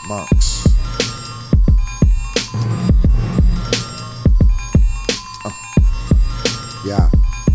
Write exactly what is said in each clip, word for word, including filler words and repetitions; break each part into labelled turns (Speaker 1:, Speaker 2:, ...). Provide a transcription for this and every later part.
Speaker 1: Monks. Uh. Yeah.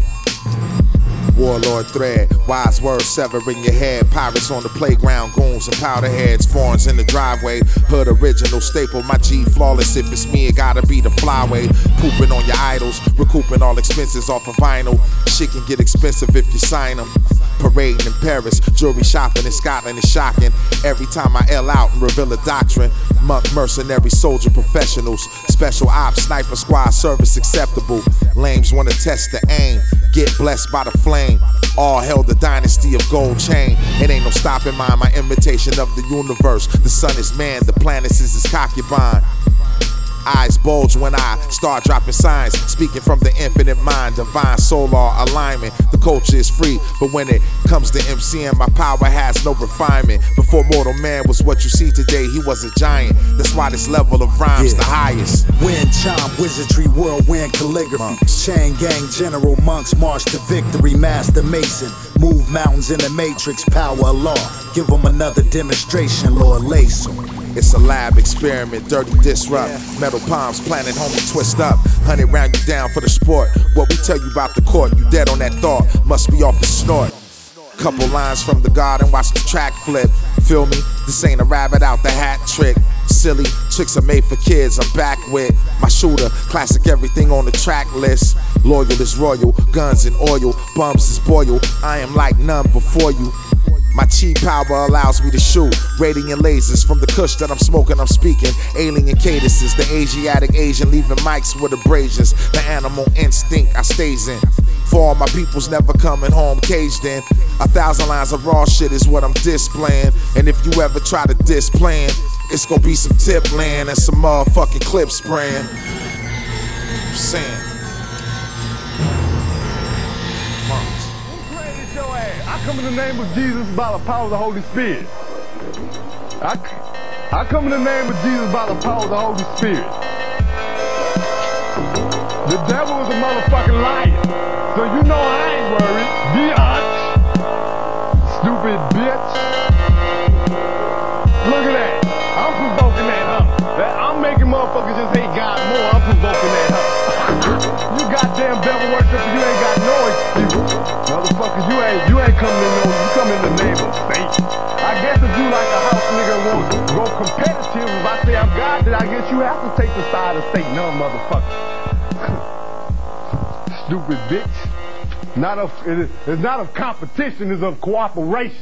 Speaker 1: Warlord thread, wise words severing your head. Pirates on the playground, goons and powder heads. Foreigns in the driveway, hood original staple. My G flawless, if it's me it gotta be the flyway. Pooping on your idols, recouping all expenses off of vinyl. Shit can get expensive if you sign them. Parading in Paris, jewelry shopping in Scotland is shocking. Every time I L out and reveal a doctrine. Monk mercenary soldier professionals, special ops, sniper squad service acceptable. Lames wanna test the aim, get blessed by the flame. All held the dynasty of gold chain. It ain't no stopping mine, my imitation of the universe. The sun is man, the planets is his concubine. Eyes bulge when I start dropping signs, speaking from the infinite mind, divine solar alignment. The culture is free, but when it comes to MCing, my power has no refinement. Before mortal man was what you see today, he was a giant. That's why this level of rhymes yeah. the highest.
Speaker 2: Wind chime, wizardry, whirlwind calligraphy. Monks. Chain gang, general monks march to victory. Master mason, move mountains in the matrix. Power of law, give them another demonstration. Lord lace them.
Speaker 1: It's a lab experiment, dirty disrupt. Yeah. Metal palms, planet homie, twist up. Hundred round you down for the sport. What we tell you about the court, you dead on that thought. Must be off the snort. Couple lines from the garden, watch the track flip. Feel me? This ain't a rabbit out the hat trick. Silly tricks are made for kids, I'm back with my shooter. Classic everything on the track list. Loyal is royal, guns and oil. Bums is boil, I am like none before you. My chi power allows me to shoot radiant lasers from the kush that I'm smoking, I'm speaking. Alien cadences, the Asiatic Asian leaving mics with abrasions. The animal instinct I stays in. For all my peoples never coming home caged in. A thousand lines of raw shit is what I'm displaying. And if you ever try to diss playing, it's gonna be some tip land and some motherfucking clip spraying. I'm saying.
Speaker 3: I come in the name of Jesus by the power of the Holy Spirit. I, I come in the name of Jesus by the power of the Holy Spirit. The devil is a motherfucking liar. So you know I ain't worried. Biatch. Stupid bitch. Look at that. I'm provoking that huh? That I'm making motherfuckers just hate God more. I'm provoking that huh? You goddamn devil worshiper, you ain't got no excuse. Motherfuckers, you ain't you ain't coming in no, you come in the name of Satan. I guess if you like a house nigga won't go competitive, if I say I'm God, then I guess you have to take the side of Satan, no motherfucker. Stupid bitch. Not of, it is, it's not of competition, it's of cooperation.